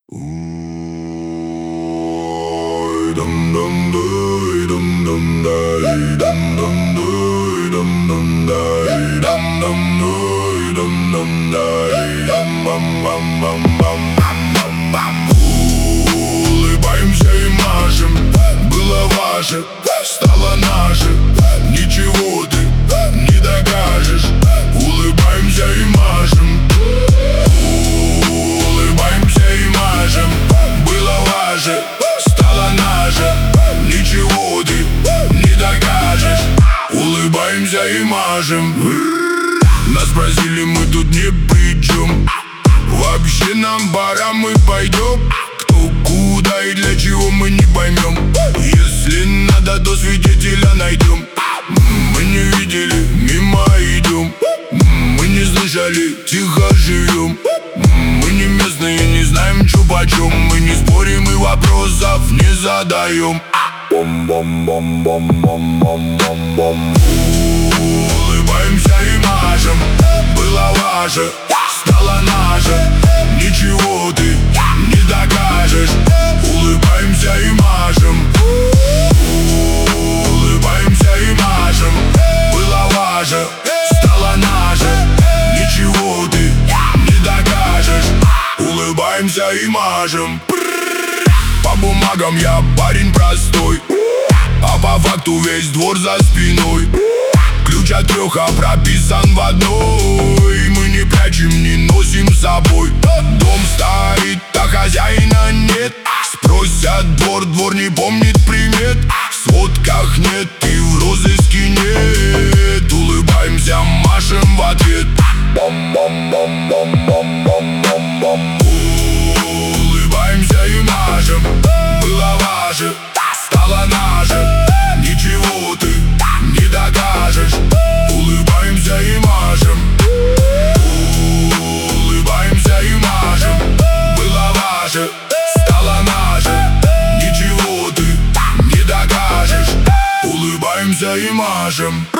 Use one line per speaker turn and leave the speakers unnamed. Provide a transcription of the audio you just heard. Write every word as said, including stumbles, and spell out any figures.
Улыбаемся и машем, было ваше, стало наше. Ничего ты не докажешь. Улыбаемся и машем. Улыбаемся и машем, было ваше, стало наше. Ничего ты не докажешь. Улыбаемся и машем. Нас спросили, мы тут не при чем. Вообще нам пора, мы пойдем. Кто, куда и для чего мы не поймем. Если надо, то свидетеля найдем. Мы не видели, мимо идем. Мы не слышали, тихо живем. Мы не местные, не знаем, чё почем. Мы не спорим и вопросов не задаем. Бом-бом-бом-бом-бом-бом-бом. Улыбаемся и машем, было ваше, стало наше. Ничего ты не докажешь. Улыбаемся и машем. Улыбаемся и машем, было ваше, стало наше. Ничего ты не докажешь. Улыбаемся и машем. По бумагам я парень простой, а по факту весь двор за спиной. Ключ от треха прописан в одной. Мы не прячем, не носим с собой. Дом стоит, а хозяина нет. Спросят двор, двор не помнит примет. В сводках нет и в розыске нет. Улыбаемся, машем в ответ. Бом-бом-бом-бом-бом-бом-бом. Улыбаемся и машем, было ваше, стало наше. Ничего ты не докажешь. Улыбаемся и машем. Улыбаемся и машем, было ваше, стало наше. Ничего ты не докажешь. Улыбаемся и машем.